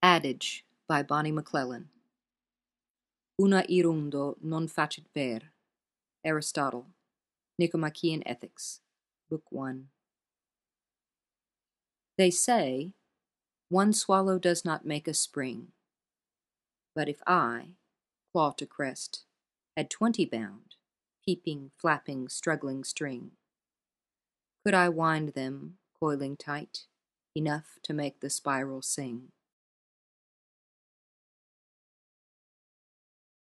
Adage by Bonnie McClellan. Una irundo non facit ver. Aristotle, Nicomachean Ethics, Book 1. They say, one swallow does not make a spring. But if I, claw to crest, had 20 bound, peeping, flapping, struggling string, could I wind them, coiling tight, enough to make the spiral sing?